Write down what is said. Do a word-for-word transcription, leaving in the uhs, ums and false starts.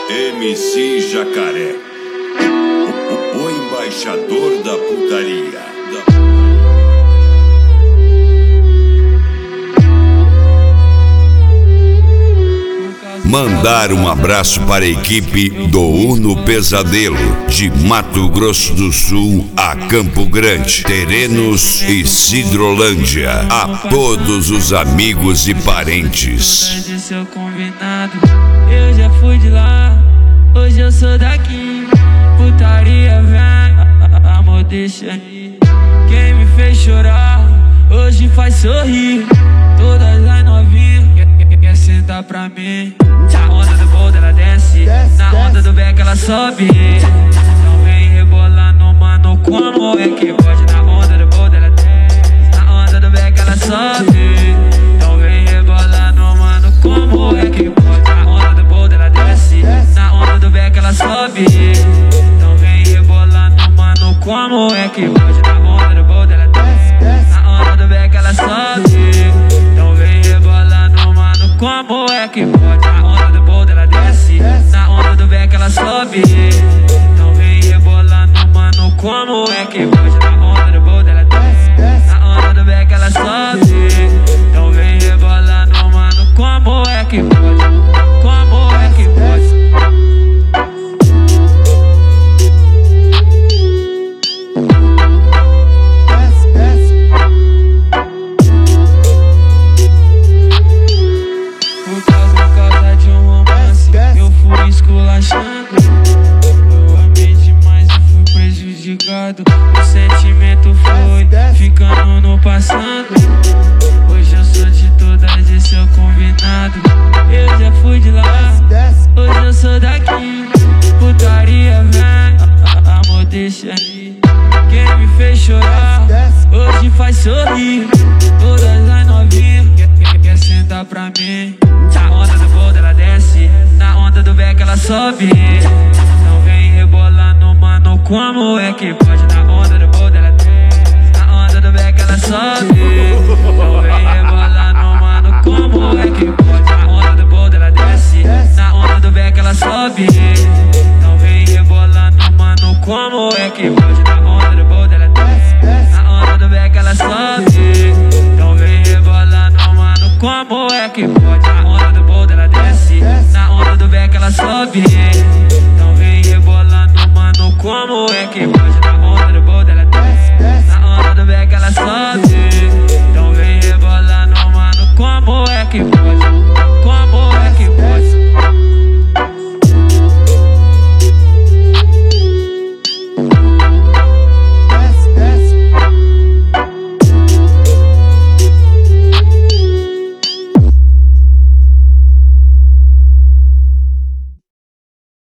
M C Jacaré, o, o, o embaixador da putaria. Da... Mandar um abraço para a equipe do Uno Pesadelo, de Mato Grosso do Sul a Campo Grande, Terenos e Cidrolândia. A todos os amigos e parentes. Eu já fui de lá, hoje eu sou daqui. Putaria vem, amor deixa ir. Quem me fez chorar, hoje faz sorrir. Todas as novinhas quer, quer sentar pra mim. Na onda do boldo ela desce, na onda do beck ela sobe. Então vem rebolando, mano, como é que pode? Na onda do boldo ela desce, na onda do beck ela sobe. Então vem rebolando, mano, como é que pode? Na onda do boldo ela desce, na onda do beck ela sobe. Então vem rebolando, mano, como é que pode? Na onda do boldo ela desce, na onda do beck ela sobe. Então vem rebolando, mano, como é que pode? Na onda do boldo ela desce, na onda do beck ela sobe. Então vem rebolando, mano, como é que pode? Na onda do boldo ela desce, na onda do beck ela sobe. Então vem rebolando, mano, como é que pode? Como é que pode? O sentimento foi ficando no passado. Hoje eu sou de todas e seu combinado. Eu já fui de lá, hoje eu sou daqui. Putaria vem, amor deixa ir. Quem me fez chorar, hoje faz sorrir. Todas as novinhas quer, quer, quer sentar pra mim. Na onda do boldo ela desce, na onda do beck ela sobe. Então vem rebolando, mano, como é que pode? Na onda do boldo ela desce, na onda do beck ela sobe. Então vem rebolando, mano, como é que pode? Na onda do boldo ela desce, na onda do beck ela sobe. Então vem rebolando, mano, como é que pode? Na onda do boldo ela desce, na onda do beck ela sobe. Então vem rebolando, mano, como é que pode? Na onda do boldo ela desce, na onda do beck ela sobe. Então vem rebolando, mano, como é que pode? Na onda do boldo ela desce, na onda do beck ela sobe. Então vem rebolando, mano, como é que pode?